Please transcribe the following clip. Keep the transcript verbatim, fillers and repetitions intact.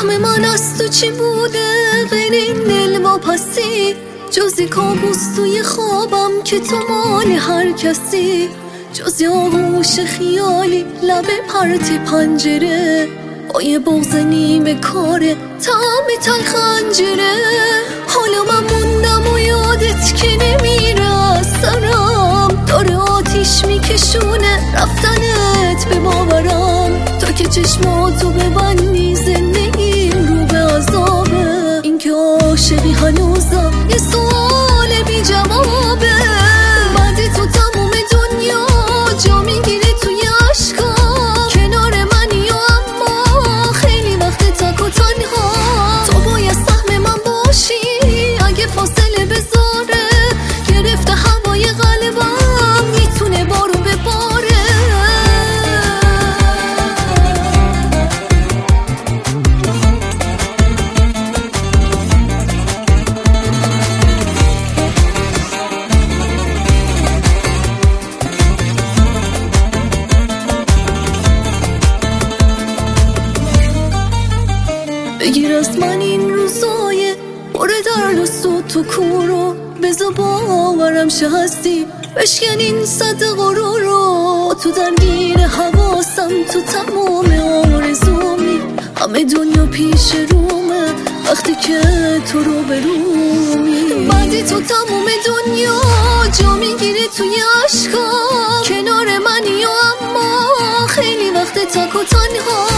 سهم من از تو چی بوده غیر این دل واپسی؟ جزی کابوس توی خوابم که تو مال هر کسی، جزی آغوش خیالی لب پرت پنجره، با یه بغض نیمه کاره طعم تلخ خنجره. حالا من موندم و یادت که نمیره از سرم، داره آتیش میکشونه رفتنت به باورم. تو که چشماتو ببندی زندگیم رو به عذابه، این که عاشقی هنوزم یه سوال بی جوابه. بعد تو تموم دنیا جا میگیره توی عشقا، کنار منی و اما خیلی وقت تک و تنها. تو باید سهم من باشی اگه فاصله بذاره، گرفته هوای قلبم میتونه بارو بباره. بگیر از من این روزای پر درد و سوت تو کورو، بذار باورم شه هستی بشکن این صد غرورو. تو درگیر حواسم تو تمام آرزومی، همه دنیا پیش رومه وقتی که تو رو برومی. بعدی تو تمام دنیا جا میگیره توی عشقا، کنار منی و اما خیلی وقت تک و تنها.